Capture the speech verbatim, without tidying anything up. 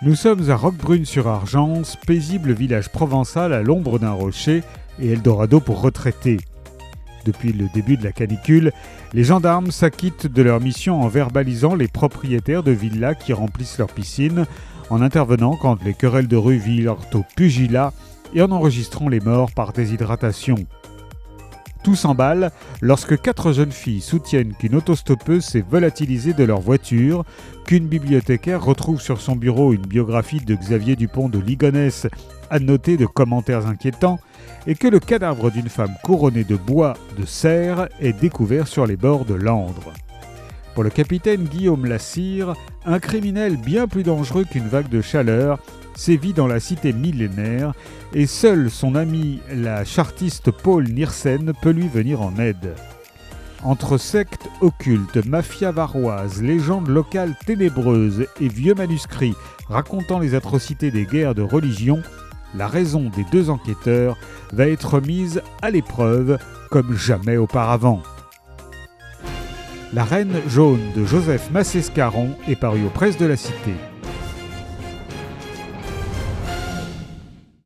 Nous sommes à Roquebrune-sur-Argence, paisible village provençal à l'ombre d'un rocher et Eldorado pour retraités. Depuis le début de la canicule, les gendarmes s'acquittent de leur mission en verbalisant les propriétaires de villas qui remplissent leurs piscines, en intervenant quand les querelles de rue virent au pugilat et en enregistrant les morts par déshydratation. Tout s'emballe lorsque quatre jeunes filles soutiennent qu'une autostoppeuse s'est volatilisée de leur voiture, qu'une bibliothécaire retrouve sur son bureau une biographie de Xavier Dupont de Ligonnès annotée de commentaires inquiétants et que le cadavre d'une femme couronnée de bois de serre est découvert sur les bords de l'Andre. Pour le capitaine Guillaume Lassire, un criminel bien plus dangereux qu'une vague de chaleur sévit dans la cité millénaire et seul son ami la chartiste Paul Niersen peut lui venir en aide. Entre sectes occultes, mafias varoises, légendes locales ténébreuses et vieux manuscrits racontant les atrocités des guerres de religion, la raison des deux enquêteurs va être mise à l'épreuve comme jamais auparavant. La Reine jaune de Joseph Massescaron est parue aux presses de la Cité.